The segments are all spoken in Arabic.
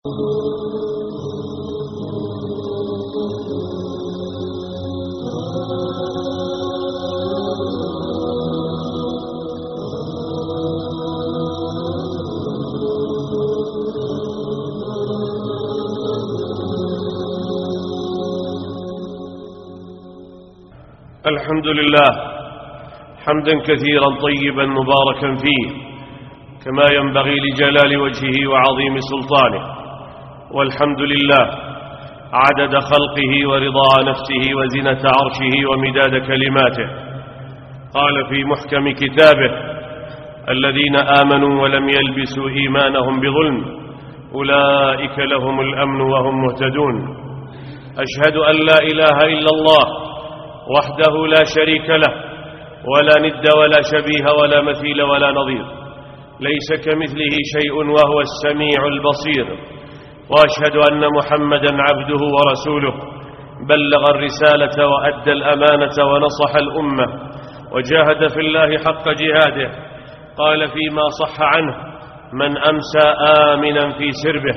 الحمد لله حمدا كثيرا طيبا مباركا فيه كما ينبغي لجلال وجهه وعظيم سلطانه، والحمد لله عدد خلقه ورضا نفسه وزنة عرشه ومداد كلماته. قال في محكم كتابه: الذين آمنوا ولم يلبسوا إيمانهم بظلم أولئك لهم الأمن وهم مهتدون. أشهد أن لا إله إلا الله وحده لا شريك له، ولا ند ولا شبيه ولا مثيل ولا نظير، ليس كمثله شيء وهو السميع البصير. وأشهد أن محمدا عبده ورسوله، بلغ الرسالة وأدى الأمانة ونصح الأمة وجاهد في الله حق جهاده. قال فيما صح عنه: من أمسى آمنا في سربه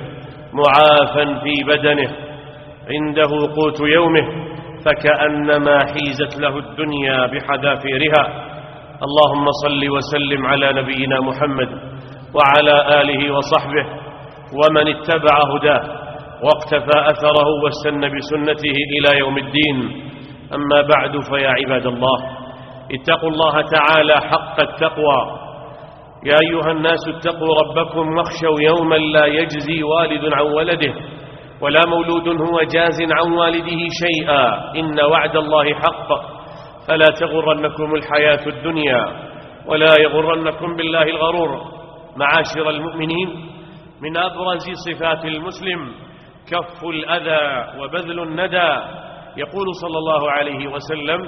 معافا في بدنه عنده قوت يومه فكأنما حيزت له الدنيا بحذافيرها. اللهم صل وسلم على نبينا محمد وعلى آله وصحبه ومن اتبع هداه واقتفى أثره واستنى بسنته إلى يوم الدين. أما بعد، فيا عباد الله، اتقوا الله تعالى حق التقوى. يا أيها الناس اتقوا ربكم واخشوا يوما لا يجزي والد عن ولده ولا مولود هو جاز عن والده شيئا، إن وعد الله حق، فلا تغرنكم الحياة الدنيا ولا يغرنكم بالله الغرور. معاشر المؤمنين، من أبرز صفات المسلم كف الأذى وبذل الندى. يقول صلى الله عليه وسلم: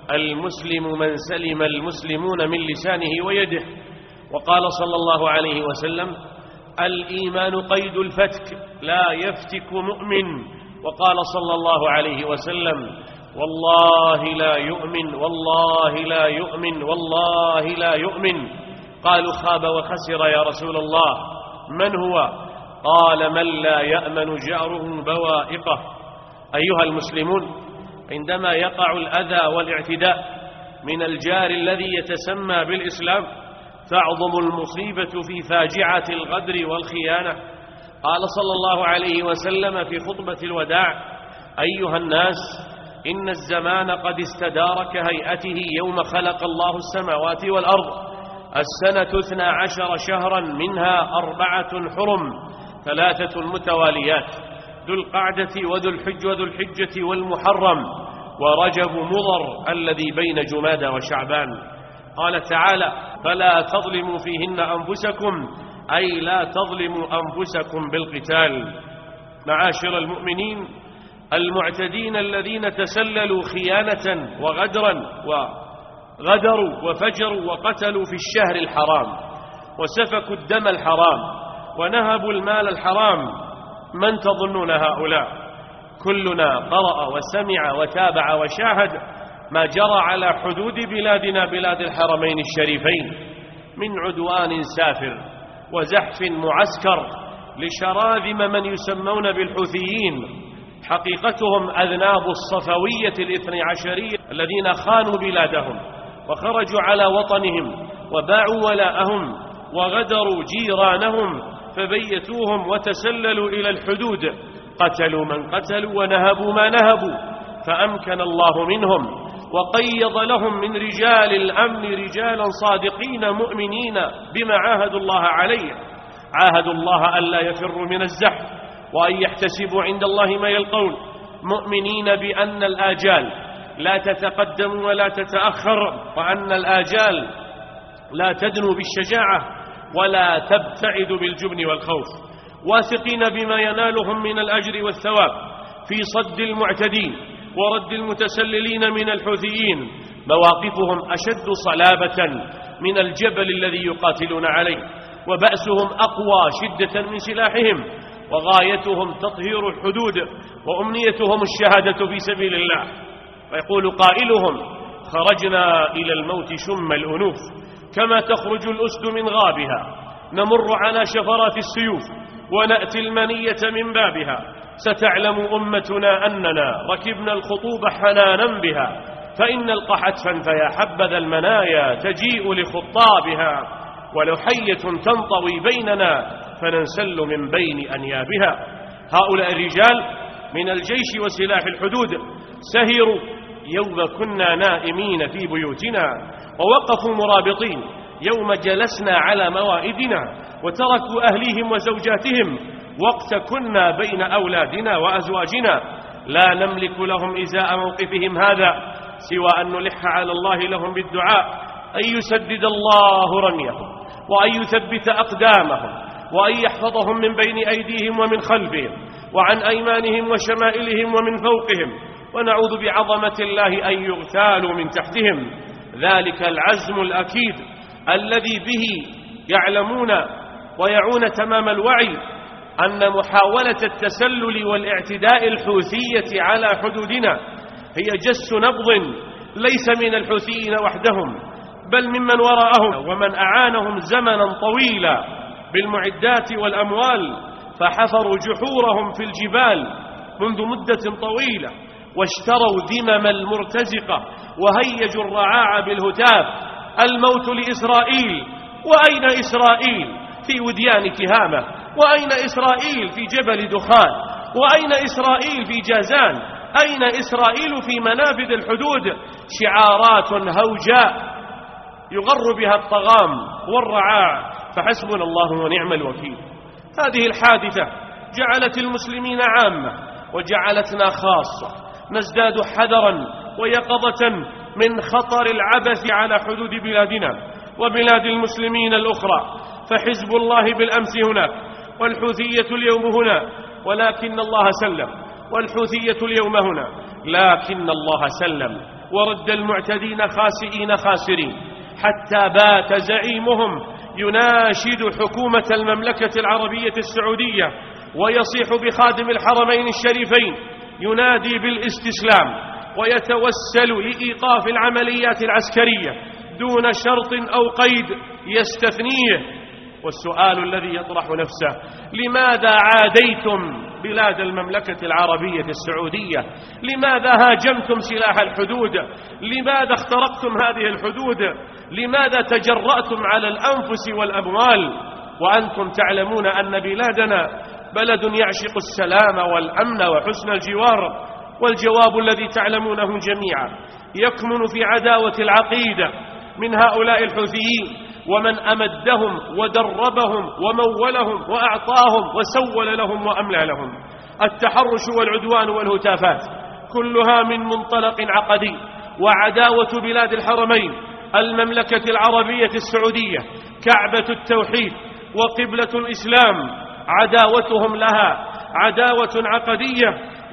المسلم من سلم المسلمون من لسانه ويده. وقال صلى الله عليه وسلم: الإيمان قيد الفتك لا يفتك مؤمن. وقال صلى الله عليه وسلم: والله لا يؤمن، والله لا يؤمن، والله لا يؤمن. قالوا: خاب وخسر يا رسول الله، من هو؟ قال: من لا يأمن جاره بوائقه. أيها المسلمون، عندما يقع الأذى والاعتداء من الجار الذي يتسمى بالإسلام تعظم المصيبة في فاجعة الغدر والخيانة. قال صلى الله عليه وسلم في خطبة الوداع: أيها الناس، إن الزمان قد استدار كهيئته يوم خلق الله السماوات والأرض. السنة 12 شهرا، منها 4 حرم، 3 متواليات: ذو القعدة وذو الحجة والمحرم ورجب مضر الذي بين جمادى وشعبان. قال تعالى: فلا تظلموا فيهن أنفسكم، أي لا تظلموا أنفسكم بالقتال. معاشر المؤمنين، المعتدين الذين تسللوا خيانة وغدروا وفجروا وقتلوا في الشهر الحرام وسفكوا الدم الحرام ونهبوا المال الحرام، من تظنون هؤلاء؟ كلنا قرأ وسمع وتابع وشاهد ما جرى على حدود بلادنا بلاد الحرمين الشريفين من عدوان سافر وزحف معسكر لشراذم من يسمون بالحوثيين، حقيقتهم أذناب الصفوية الاثني عشرية الذين خانوا بلادهم وخرجوا على وطنهم وباعوا ولاءهم وغدروا جيرانهم فبيتوهم وتسللوا إلى الحدود، قتلوا من قتلوا ونهبوا ما نهبوا، فأمكن الله منهم وقيض لهم من رجال الأمن رجالا صادقين مؤمنين بما عاهدوا الله عليه. عاهدوا الله ألا يفروا من الزحف وأن يحتسبوا عند الله ما يلقون، مؤمنين بأن الآجال لا تتقدم ولا تتأخر، وأن الآجال لا تدنو بالشجاعة ولا تبتعد بالجبن والخوف، واثقين بما ينالهم من الأجر والثواب في صد المعتدين ورد المتسللين من الحوثيين. مواقفهم أشد صلابة من الجبل الذي يقاتلون عليه، وبأسهم أقوى شدة من سلاحهم، وغايتهم تطهير الحدود، وأمنيتهم الشهادة في سبيل الله. ويقول قائلهم: خرجنا إلى الموت شم الأنوف كما تخرج الأسد من غابها، نمر على شفرات السيوف ونأتي المنية من بابها. ستعلم أمتنا أننا ركبنا الخطوب حنانا بها، فإن نلقى حتفا فيا حبذا المنايا تجيء لخطابها، ولحية تنطوي بيننا فننسل من بين أنيابها. هؤلاء الرجال من الجيش وسلاح الحدود سهروا يوم كنا نائمين في بيوتنا، ووقفوا مرابطين يوم جلسنا على موائدنا، وتركوا أهليهم وزوجاتهم وقت كنا بين أولادنا وأزواجنا. لا نملك لهم إزاء موقفهم هذا سوى أن نلح على الله لهم بالدعاء أن يسدد الله رميهم، وأن يثبت أقدامهم، وأن يحفظهم من بين أيديهم ومن خلفهم، وعن أيمانهم وشمائلهم ومن فوقهم، ونعوذ بعظمة الله أن يغتالوا من تحتهم. ذلك العزم الأكيد الذي به يعلمون ويعون تمام الوعي أن محاولة التسلل والاعتداء الحوثية على حدودنا هي جس نبض ليس من الحوثيين وحدهم، بل ممن وراءهم ومن أعانهم زمنا طويلا بالمعدات والأموال، فحفروا جحورهم في الجبال منذ مدة طويلة، واشتروا ذمم المرتزقة، وهيجوا الرعاع بالهتاف: الموت لإسرائيل. وأين إسرائيل في وديان تهامة؟ وأين إسرائيل في جبل دخان؟ وأين إسرائيل في جازان؟ أين إسرائيل في منافذ الحدود؟ شعارات هوجاء يغر بها الطغام والرعاع، فحسبنا الله ونعم الوكيل. هذه الحادثة جعلت المسلمين عامة وجعلتنا خاصة نزداد حذرا ويقظة من خطر العبث على حدود بلادنا وبلاد المسلمين الأخرى. فحزب الله بالأمس هناك، والحوثية اليوم هنا، ولكن الله سلم، والحوثية اليوم هنا لكن الله سلم، ورد المعتدين خاسئين خاسرين، حتى بات زعيمهم يناشد حكومة المملكة العربية السعودية ويصيح بخادم الحرمين الشريفين، ينادي بالاستسلام ويتوسل لإيقاف العمليات العسكرية دون شرط أو قيد يستثنيه. والسؤال الذي يطرح نفسه: لماذا عاديتم بلاد المملكة العربية السعودية؟ لماذا هاجمتم سلاح الحدود؟ لماذا اخترقتم هذه الحدود؟ لماذا تجرأتم على الأنفس والأموال وأنتم تعلمون أن بلادنا بلد يعشق السلام والأمن وحسن الجوار؟ والجواب الذي تعلمونه جميعا يكمن في عداوة العقيدة من هؤلاء الحوثيين، ومن أمدهم ودربهم ومولهم وأعطاهم وسول لهم وأملى لهم. التحرش والعدوان والهتافات كلها من منطلق عقدي، وعداوة بلاد الحرمين المملكة العربية السعودية كعبة التوحيد وقبلة الإسلام، عداوتهم لها عداوة عقدية،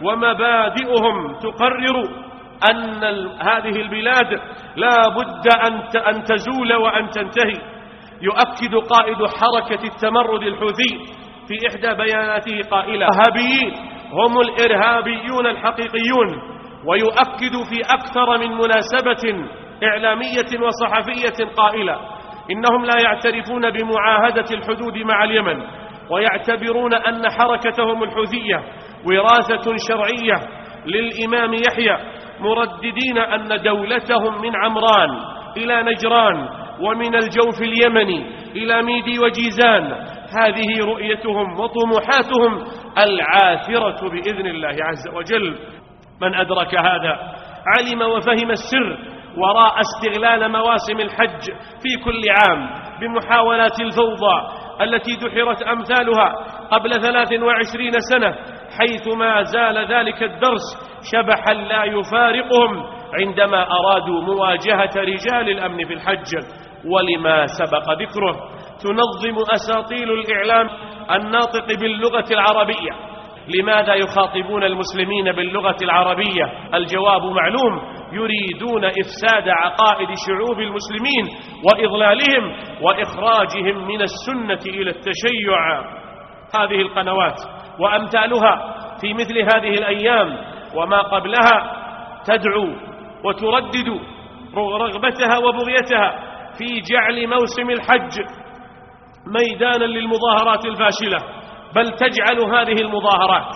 ومبادئهم تقرر أن هذه البلاد لا بد أن تزول وأن تنتهي. يؤكد قائد حركة التمرد الحوثي في إحدى بياناته قائلا: الإرهابيين هم الإرهابيون الحقيقيون. ويؤكد في أكثر من مناسبة إعلامية وصحفية قائلا: إنهم لا يعترفون بمعاهدة الحدود مع اليمن، ويعتبرون أن حركتهم الحوثية وراثة شرعية للإمام يحيى، مرددين أن دولتهم من عمران إلى نجران، ومن الجوف اليمني إلى ميدي وجيزان. هذه رؤيتهم وطموحاتهم العاثرة بإذن الله عز وجل. من أدرك هذا علم وفهم السر وراء استغلال مواسم الحج في كل عام بمحاولات الفوضى التي دحرت أمثالها قبل 23 سنة، حيث ما زال ذلك الدرس شبحا لا يفارقهم عندما أرادوا مواجهة رجال الأمن في الحج. ولما سبق ذكره تنظم أساطيل الإعلام الناطق باللغة العربية. لماذا يخاطبون المسلمين باللغة العربية؟ الجواب معلوم: يريدون إفساد عقائد شعوب المسلمين وإضلالهم وإخراجهم من السنة إلى التشيع. هذه القنوات وأمثالها في مثل هذه الأيام وما قبلها تدعو وتردد رغبتها وبغيتها في جعل موسم الحج ميدانا للمظاهرات الفاشلة بل تجعل هذه المظاهرات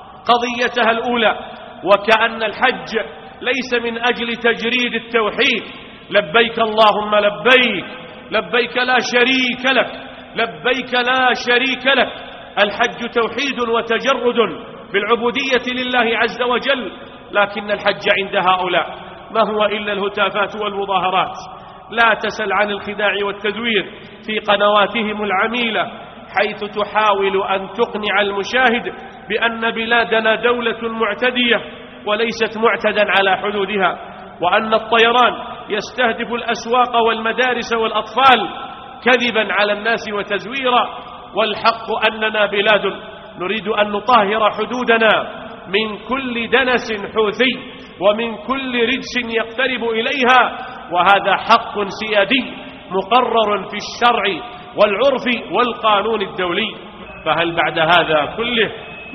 قضيتها الأولى، وكأن الحج ليس من أجل تجريد التوحيد، لبيك اللهم لبيك، لبيك لا شريك لك، لبيك لا شريك لك. الحج توحيد وتجرد بالعبودية لله عز وجل، لكن الحج عند هؤلاء ما هو إلا الهتافات والمظاهرات. لا تسل عن الخداع والتزوير في قنواتهم العميلة، حيث تحاول أن تقنع المشاهد بأن بلادنا دولة معتدية وليست معتدا على حدودها، وأن الطيران يستهدف الأسواق والمدارس والأطفال، كذبا على الناس وتزويرا. والحق أننا بلاد نريد أن نطهر حدودنا من كل دنس حوثي ومن كل رجس يقترب إليها، وهذا حق سيادي مقرر في الشرع والعرف والقانون الدولي. فهل بعد هذا كله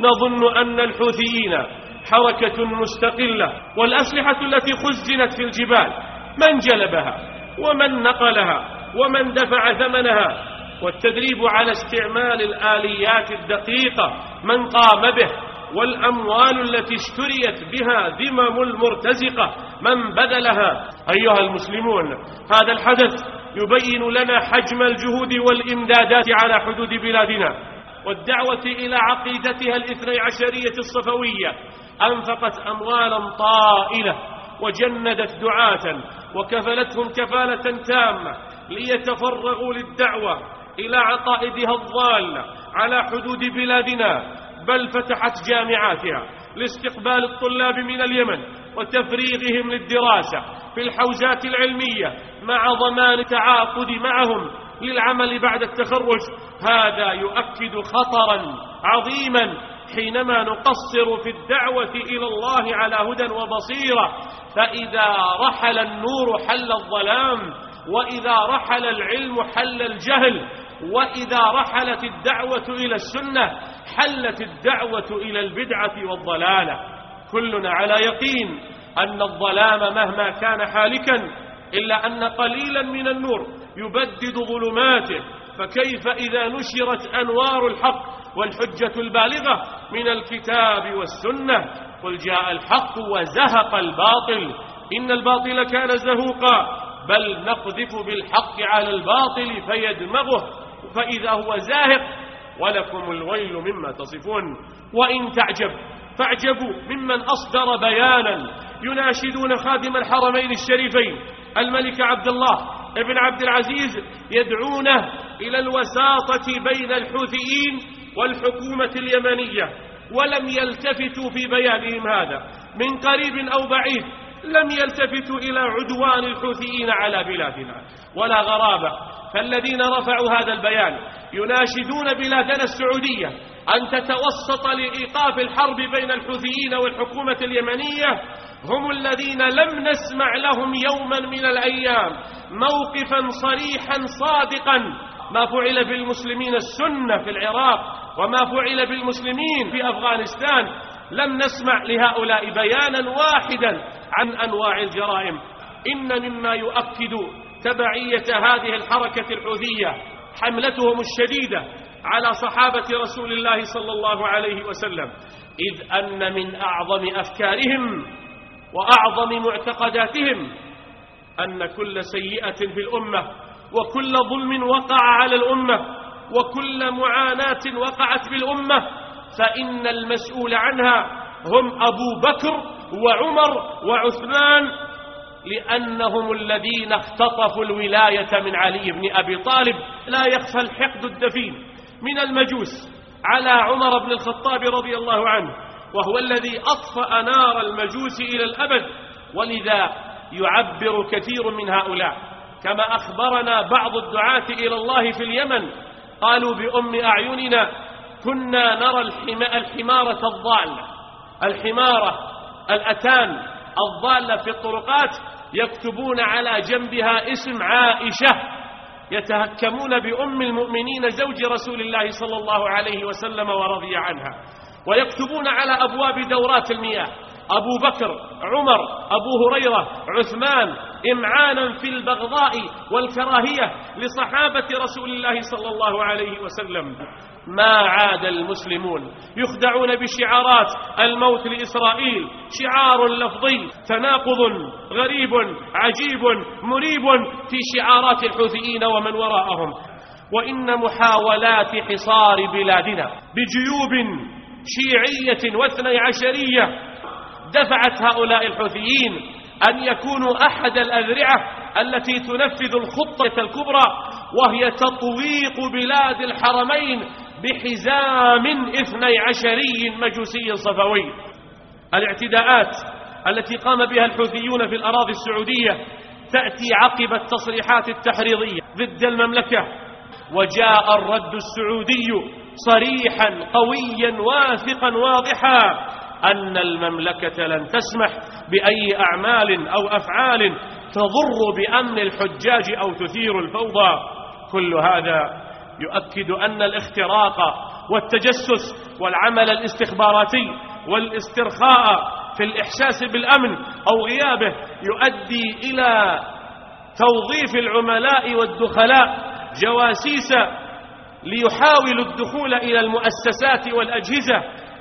نظن أن الحوثيين حركة مستقلة، والأسلحة التي خزنت في الجبال من جلبها ومن نقلها ومن دفع ثمنها، والتدريب على استعمال الآليات الدقيقة من قام به، والأموال التي اشتريت بها ذمم المرتزقة من بذلها؟ أيها المسلمون، هذا الحدث يبين لنا حجم الجهود والإمدادات على حدود بلادنا، والدعوة إلى عقيدتها الاثني عشرية الصفوية أنفقت أموالا طائلة وجندت دعاة وكفلتهم كفالة تامة ليتفرغوا للدعوة إلى عقائدها الضالة على حدود بلادنا، بل فتحت جامعاتها لاستقبال الطلاب من اليمن وتفريغهم للدراسة في الحوزات العلمية مع ضمان التعاقد معهم للعمل بعد التخرج. هذا يؤكد خطرا عظيما حينما نقصر في الدعوة إلى الله على هدى وبصيرة، فإذا رحل النور حل الظلام، وإذا رحل العلم حل الجهل، وإذا رحلت الدعوة إلى السنة حلت الدعوة إلى البدعة والضلالة. كلنا على يقين أن الظلام مهما كان حالكا إلا أن قليلا من النور يبدد ظلماته، فكيف إذا نشرت أنوار الحق والحجة البالغة من الكتاب والسنة؟ قل جاء الحق وزهق الباطل إن الباطل كان زهوقا، بل نقذف بالحق على الباطل فيدمغه فإذا هو زاهق ولكم الويل مما تصفون. وإن تعجب فاعجبوا ممن أصدر بيانا يناشدون خادم الحرمين الشريفين الملك عبد الله ابن عبد العزيز، يدعونه إلى الوساطة بين الحوثيين والحكومة اليمنية، ولم يلتفتوا في بيانهم هذا من قريب أو بعيد، لم يلتفتوا إلى عدوان الحوثيين على بلادنا. ولا غرابة، فالذين رفعوا هذا البيان يناشدون بلادنا السعودية أن تتوسط لإيقاف الحرب بين الحوثيين والحكومة اليمنية، هم الذين لم نسمع لهم يوما من الأيام موقفا صريحا صادقا. ما فعل بالمسلمين السنة في العراق وما فعل بالمسلمين في أفغانستان، لم نسمع لهؤلاء بيانا واحدا عن أنواع الجرائم. إن مما يؤكد تبعية هذه الحركة الحوثية حملتهم الشديدة على صحابة رسول الله صلى الله عليه وسلم، إذ أن من أعظم أفكارهم وأعظم معتقداتهم أن كل سيئة في الأمة وكل ظلم وقع على الأمة وكل معاناة وقعت بالأمة فإن المسؤول عنها هم أبو بكر وعمر وعثمان، لأنهم الذين اختطفوا الولاية من علي بن أبي طالب. لا يخفى الحقد الدفين من المجوس على عمر بن الخطاب رضي الله عنه، وهو الذي أطفأ نار المجوس إلى الأبد. ولذا يعبر كثير من هؤلاء كما أخبرنا بعض الدعاة إلى الله في اليمن، قالوا بأم أعيننا كنا نرى الحمارة الضالة، الحمارة الأتان الضالة في الطرقات، يكتبون على جنبها اسم عائشة، يتهكمون بأم المؤمنين زوج رسول الله صلى الله عليه وسلم ورضي عنها، ويكتبون على أبواب دورات المياه أبو بكر عمر أبو هريرة عثمان، إمعانا في البغضاء والكراهية لصحابة رسول الله صلى الله عليه وسلم. ما عاد المسلمون يخدعون بشعارات الموت لإسرائيل، شعار لفظي تناقض غريب عجيب مريب في شعارات الحوثيين ومن وراءهم. وإن محاولات حصار بلادنا بجيوب شيعية واثني عشرية دفعت هؤلاء الحوثيين أن يكونوا أحد الأذرعة التي تنفذ الخطة الكبرى، وهي تطويق بلاد الحرمين بحزام 12 مجوسي صفوي. الاعتداءات التي قام بها الحوثيون في الأراضي السعودية تأتي عقب التصريحات التحريضية ضد المملكة، وجاء الرد السعودي صريحا قويا واثقا واضحا أن المملكة لن تسمح بأي أعمال أو أفعال تضر بأمن الحجاج أو تثير الفوضى. كل هذا يؤكد أن الاختراق والتجسس والعمل الاستخباراتي والاسترخاء في الإحساس بالأمن أو غيابه يؤدي إلى توظيف العملاء والدخلاء جواسيس ليحاولوا الدخول إلى المؤسسات والأجهزة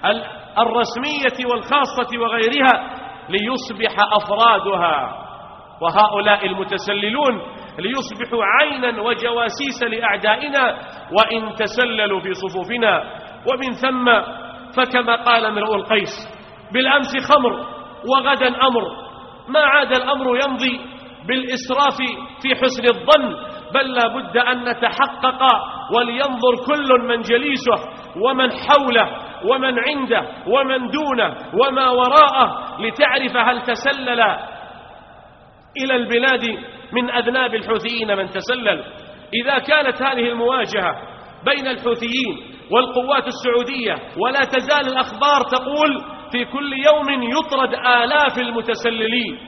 الرسمية والخاصة وغيرها ليصبح أفرادها وهؤلاء المتسللون ليصبحوا عينا وجواسيس لأعدائنا وإن تسللوا في صفوفنا. ومن ثم فكما قال امرؤ القيس: بالأمس خمر وغدا أمر. ما عاد الأمر يمضي بالإسراف في حسن الظن، بل لا بد أن نتحقق ولينظر كل من جليسه ومن حوله ومن عنده ومن دونه وما وراءه لتعرف هل تسلل إلى البلاد من أذناب الحوثيين من تسلل. إذا كانت هذه المواجهة بين الحوثيين والقوات السعودية ولا تزال الأخبار تقول في كل يوم يطرد آلاف المتسللين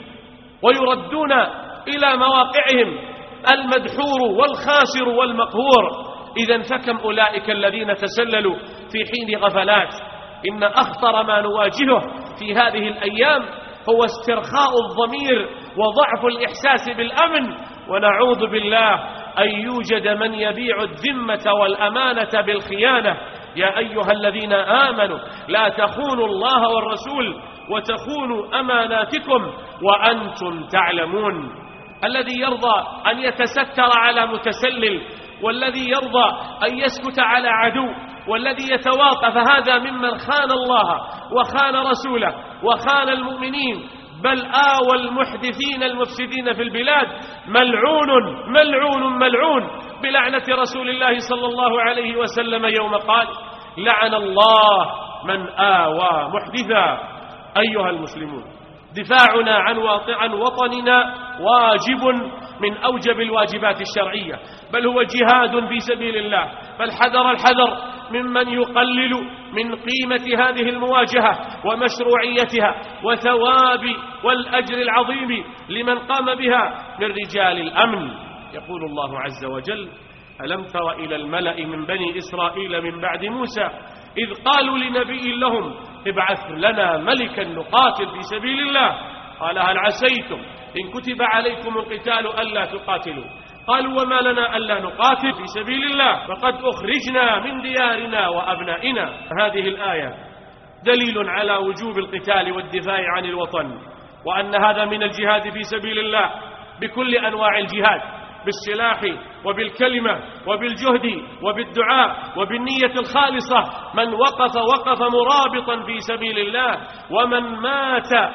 ويردون إلى مواقعهم المدحور والخاسر والمقهور، إذن فكم أولئك الذين تسللوا في حين غفلات. إن أخطر ما نواجهه في هذه الأيام هو استرخاء الضمير وضعف الإحساس بالأمن، ونعوذ بالله أن يوجد من يبيع الذمة والأمانة بالخيانة. يا أيها الذين آمنوا لا تخونوا الله والرسول وتخونوا أماناتكم وأنتم تعلمون. الذي يرضى أن يتستر على متسلل، والذي يرضى أن يسكت على عدو، والذي يتواطى فهذا ممن خان الله وخان رسوله وخان المؤمنين، بل آوى المحدثين المفسدين في البلاد. ملعون ملعون ملعون بلعنة رسول الله صلى الله عليه وسلم يوم قال: لعن الله من آوى محدثا. أيها المسلمون، دفاعنا عن وطننا واجب من أوجب الواجبات الشرعية، بل هو جهاد في سبيل الله. فالحذر الحذر ممن يقلل من قيمة هذه المواجهة ومشروعيتها وثواب والأجر العظيم لمن قام بها من رجال الأمن. يقول الله عز وجل: ألم تر إلى الملأ من بني إسرائيل من بعد موسى إذ قالوا لنبي لهم ابعث لنا ملكا نقاتل في سبيل الله قال هل عسيتم إن كتب عليكم القتال ألا تقاتلوا قالوا وما لنا ألا نقاتل في سبيل الله فقد أخرجنا من ديارنا وأبنائنا. هذه الآية دليل على وجوب القتال والدفاع عن الوطن، وأن هذا من الجهاد في سبيل الله بكل أنواع الجهاد، بالسلاح وبالكلمة وبالجهد وبالدعاء وبالنية الخالصة. من وقف مرابطا في سبيل الله، ومن مات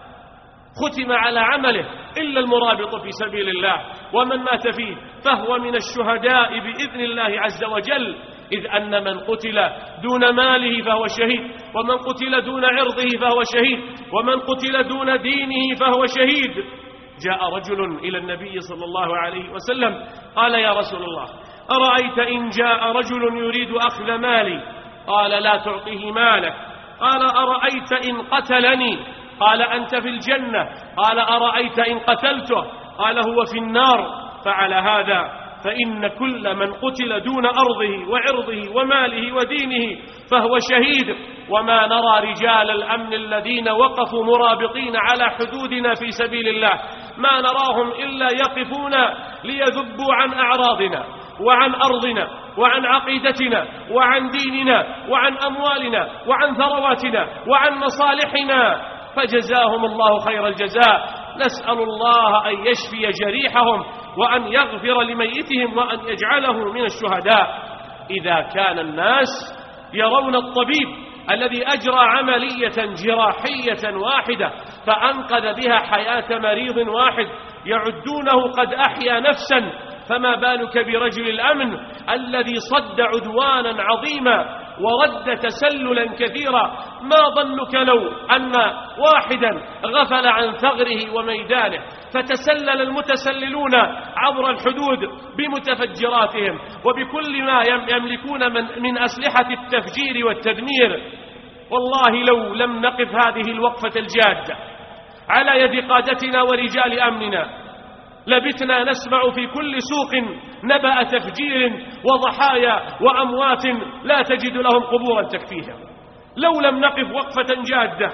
ختم على عمله إلا المرابط في سبيل الله، ومن مات فيه فهو من الشهداء بإذن الله عز وجل، إذ أن من قتل دون ماله فهو شهيد، ومن قتل دون عرضه فهو شهيد، ومن قتل دون دينه فهو شهيد. جاء رجل إلى النبي صلى الله عليه وسلم قال يا رسول الله أرأيت إن جاء رجل يريد أخذ مالي؟ قال لا تعطيه مالك. قال أرأيت إن قتلني؟ قال أنت في الجنة. قال أرأيت إن قتلته؟ قال هو في النار. فعلى هذا فإن كل من قتل دون أرضه وعرضه وماله ودينه فهو شهيد. وما نرى رجال الأمن الذين وقفوا مرابطين على حدودنا في سبيل الله ما نراهم إلا يقفون ليذبوا عن أعراضنا وعن أرضنا وعن عقيدتنا وعن ديننا وعن أموالنا وعن ثرواتنا وعن مصالحنا، فجزاهم الله خير الجزاء. نسأل الله أن يشفي جريحهم وأن يغفر لميتهم وأن يجعله من الشهداء. إذا كان الناس يرون الطبيب الذي أجرى عملية جراحية واحدة فأنقذ بها حياة مريض واحد يعدونه قد أحيا نفسا، فما بالك برجل الأمن الذي صد عدوانا عظيما ورد تسللا كثيرا؟ ما ظنك لو أن واحدا غفل عن ثغره وميدانه فتسلل المتسللون عبر الحدود بمتفجراتهم وبكل ما يملكون من أسلحة التفجير والتدمير؟ والله لو لم نقف هذه الوقفة الجادة على يد قادتنا ورجال أمننا لبتنا نسمع في كل سوق نبأ تفجير وضحايا وأموات لا تجد لهم قبورا تكفيهم. لو لم نقف وقفة جادة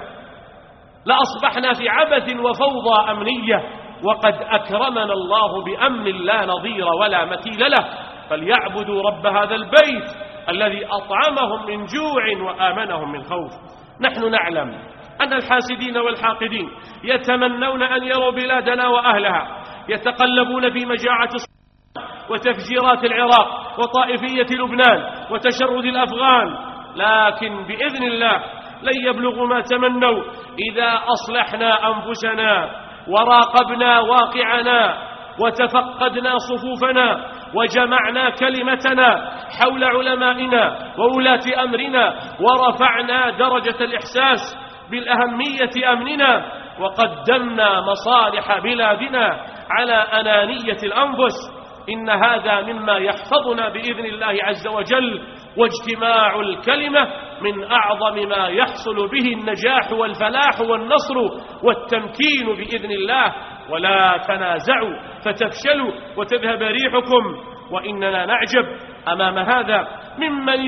لأصبحنا في عبث وفوضى أمنية، وقد أكرمنا الله بأمن لا نظير ولا مثيل له. فليعبدوا رب هذا البيت الذي أطعمهم من جوع وآمنهم من خوف. نحن نعلم أن الحاسدين والحاقدين يتمنون أن يروا بلادنا وأهلها يتقلبون في مجاعة وتفجيرات العراق وطائفية لبنان وتشرد الأفغان، لكن بإذن الله لن يبلغوا ما تمنوا إذا أصلحنا أنفسنا وراقبنا واقعنا وتفقدنا صفوفنا وجمعنا كلمتنا حول علمائنا وولاة أمرنا ورفعنا درجة الإحساس بالأهمية أمننا وقدمنا مصالح بلادنا على أنانية الأنفس. إن هذا مما يحفظنا بإذن الله عز وجل، واجتماع الكلمة من أعظم ما يحصل به النجاح والفلاح والنصر والتمكين بإذن الله. ولا تنازعوا فتفشلوا وتذهب ريحكم. وإننا نعجب أمام هذا ممن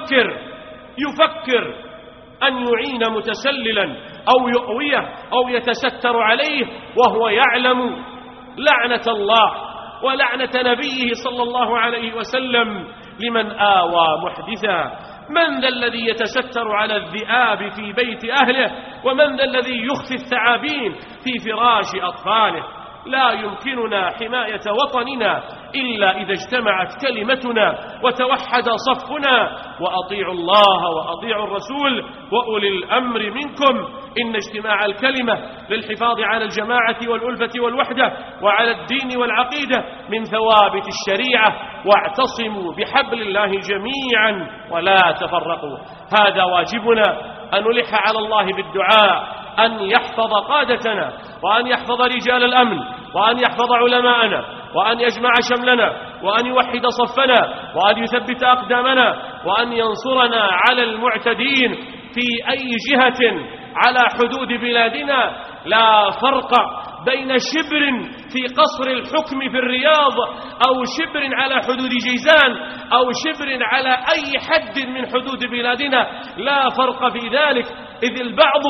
يفكر أن يعين متسللا أو يؤويه أو يتستر عليه وهو يعلم لعنة الله ولعنة نبيه صلى الله عليه وسلم لمن آوى محدثا. من ذا الذي يتستر على الذئاب في بيت أهله؟ ومن ذا الذي يخفي الثعابين في فراش أطفاله؟ لا يمكننا حماية وطننا إلا إذا اجتمعت كلمتنا وتوحد صفنا. وأطيعوا الله وأطيعوا الرسول وأولي الأمر منكم. إن اجتماع الكلمة للحفاظ على الجماعة والألفة والوحدة وعلى الدين والعقيدة من ثوابت الشريعة. واعتصموا بحبل الله جميعا ولا تفرقوا. هذا واجبنا، أن نلح على الله بالدعاء أن يحفظ قادتنا وأن يحفظ رجال الأمن وأن يحفظ علماءنا وأن يجمع شملنا وأن يوحد صفنا وأن يثبت أقدامنا وأن ينصرنا على المعتدين في أي جهة على حدود بلادنا. لا فرق بين شبر في قصر الحكم في الرياض أو شبر على حدود جيزان أو شبر على أي حد من حدود بلادنا، لا فرق في ذلك. إذ البعض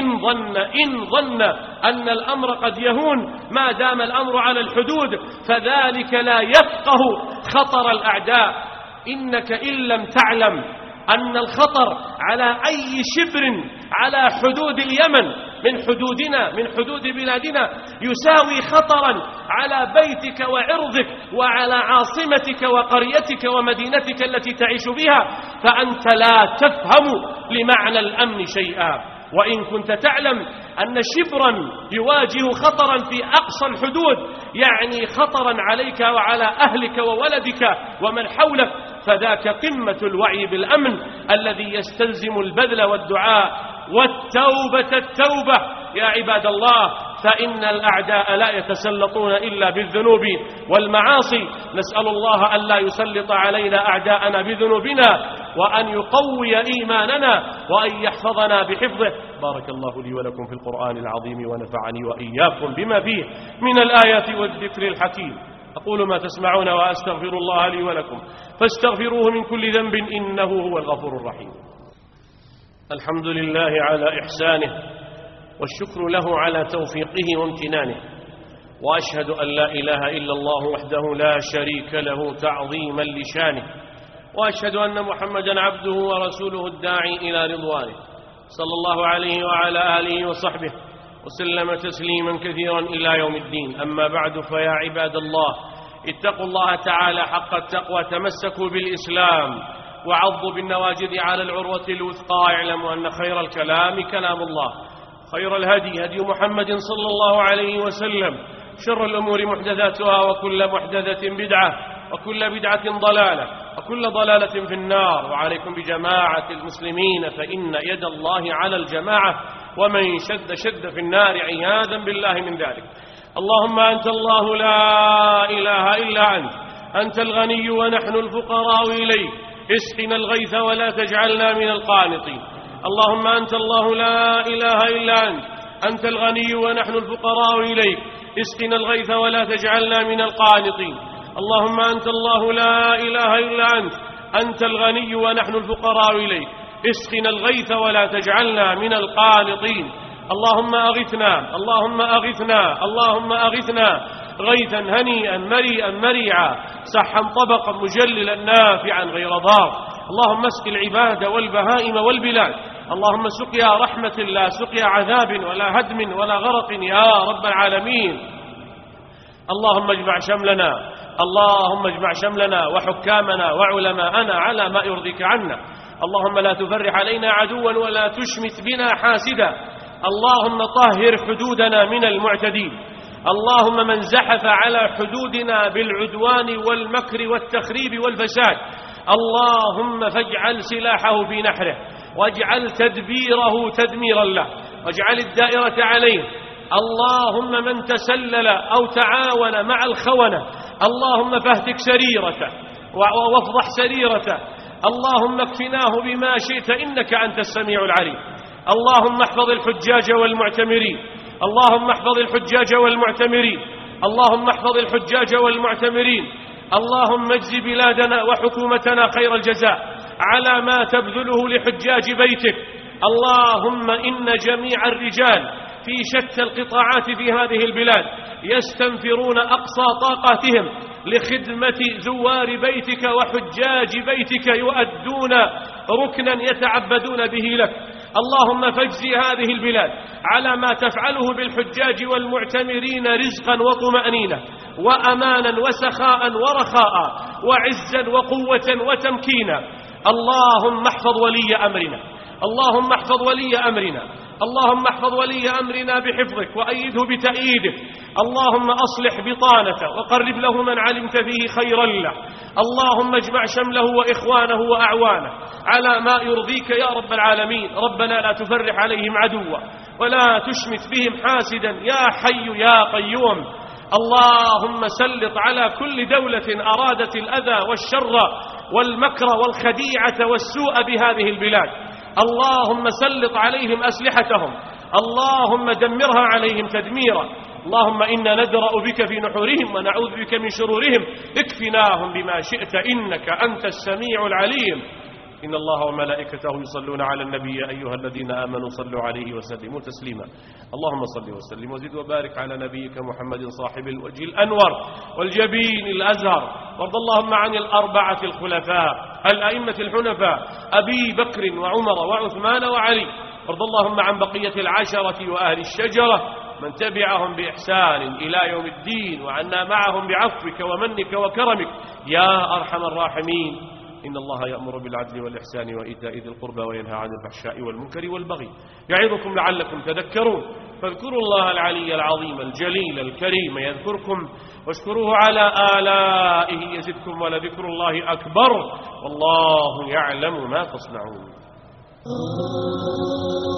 إن ظن أن الأمر قد يهون ما دام الأمر على الحدود، فذلك لا يفقه خطر الأعداء. إنك إن لم تعلم أن الخطر على أي شبر على حدود اليمن من حدودنا من حدود بلادنا يساوي خطرا على بيتك وعرضك وعلى عاصمتك وقريتك ومدينتك التي تعيش بها، فأنت لا تفهم لمعنى الأمن شيئا. وإن كنت تعلم أن شبرا يواجه خطرا في أقصى الحدود يعني خطرا عليك وعلى أهلك وولدك ومن حولك، فذاك قمة الوعي بالأمن الذي يستلزم البذل والدعاء التوبة يا عباد الله. فإن الأعداء لا يتسلطون إلا بالذنوب والمعاصي. نسأل الله أن لا يسلط علينا أعداءنا بذنوبنا وأن يقوي إيماننا وأن يحفظنا بحفظه. بارك الله لي ولكم في القرآن العظيم ونفعني وإياكم بما فيه من الآيات والذكر الحكيم. أقول ما تسمعون وأستغفر الله لي ولكم فاستغفروه من كل ذنب إنه هو الغفور الرحيم. الحمد لله على إحسانه والشكر له على توفيقه وامتنانه، وأشهد أن لا إله إلا الله وحده لا شريك له تعظيما لشانه، وأشهد أن محمدا عبده ورسوله الداعي إلى رضوانه، صلى الله عليه وعلى آله وصحبه وسلم تسليما كثيرا إلى يوم الدين. أما بعد، فيا عباد الله، اتقوا الله تعالى حق التقوى، تمسكوا بالإسلام وعضوا بالنواجذ على العروة الوثقى. اعلموا أن خير الكلام كلام الله، خير الهدي هدي محمد صلى الله عليه وسلم، شر الأمور محدثاتها، وكل محدثة بدعة، وكل بدعة ضلالة، وكل ضلالة في النار. وعليكم بجماعة المسلمين، فإن يد الله على الجماعة، ومن شد في النار، عياذا بالله من ذلك. اللهم أنت الله لا إله إلا أنت الغني ونحن الفقراء إليك، اسقنا الغيث ولا تجعلنا من القانطين. اللهم أنت الله لا إله إلا أنت الغني ونحن الفقراء إليك، اسقنا الغيث ولا تجعلنا من القانطين. اللهم أنت الله لا إله إلا أنت الغني ونحن الفقراء إليك، اسقنا الغيث ولا تجعلنا من القانطين. اللهم أغثنا، اللهم أغثنا، اللهم أغثنا غيثا هنيئا مريئا مريعا، سحا طبقا مجللا نافعا غير ضار. اللهم اسق العباد والبهائم والبلاد، اللهم سقيا رحمة لا سقيا عذاب ولا هدم ولا غرق يا رب العالمين. اللهم اجمع شملنا، اللهم اجمع شملنا وحكامنا وعلماءنا على ما يرضيك عنا. اللهم لا تفرح علينا عدوا ولا تشمت بنا حاسدا. اللهم طهر حدودنا من المعتدين. اللهم من زحف على حدودنا بالعدوان والمكر والتخريب والفساد، اللهم فاجعل سلاحه في نحره، واجعل تدبيره تدميرا له، واجعل الدائرة عليه. اللهم من تسلل أو تعاون مع الخونة، اللهم فاهتك سريرته وافضح سريرته. اللهم اكفناه بما شئت، إنك أنت السميع العليم. اللهم احفظ الحجاج والمعتمرين، اللهم احفظ الحجاج والمعتمرين، اللهم احفظ الحجاج والمعتمرين. اللهم اجز بلادنا وحكومتنا خير الجزاء على ما تبذله لحجاج بيتك. اللهم إن جميع الرجال في شتى القطاعات في هذه البلاد يستنفرون أقصى طاقاتهم لخدمة زوار بيتك وحجاج بيتك، يؤدون ركنا يتعبدون به لك. اللهم فاجزي هذه البلاد على ما تفعله بالحجاج والمعتمرين رزقا وطمأنينة وأمانا وسخاء ورخاء وعزا وقوة وتمكينا. اللهم احفظ ولي أمرنا، اللهم احفظ ولي أمرنا، اللهم احفظ ولي أمرنا بحفظك وأيده بتأييدك. اللهم أصلح بطانته وقرب له من علمت فيه خيرا له. اللهم اجمع شمله وإخوانه وأعوانه على ما يرضيك يا رب العالمين. ربنا لا تفرح عليهم عدوا ولا تشمت بهم حاسدا يا حي يا قيوم. اللهم سلط على كل دولة أرادت الأذى والشر والمكر والخديعة والسوء بهذه البلاد، اللهم سلط عليهم أسلحتهم، اللهم دمرها عليهم تدميرا. اللهم إنا ندرأ بك في نحورهم ونعوذ بك من شرورهم، اكفناهم بما شئت، إنك أنت السميع العليم. إن الله وملائكته يصلون على النبي، أيها الذين آمنوا صلوا عليه وسلموا تسليما. اللهم صل وسلم وزد وبارك على نبيك محمد صاحب الوجه الأنور والجبين الأزهر. وارض اللهم عن الأربعة الخلفاء الأئمة الحنفاء أبي بكر وعمر وعثمان وعلي. وارض اللهم عن بقية العشرة وأهل الشجرة من تبعهم بإحسان إلى يوم الدين، وعنا معهم بعفوك ومنك وكرمك يا أرحم الراحمين. إن الله يأمر بالعدل والإحسان وإيتاء ذي القربى وينهى عن الفحشاء والمنكر والبغي، يعظكم لعلكم تذكرون. فاذكروا الله العلي العظيم الجليل الكريم يذكركم، واشكروه على آلائه يزدكم، ولذكر الله أكبر، والله يعلم ما تصنعون.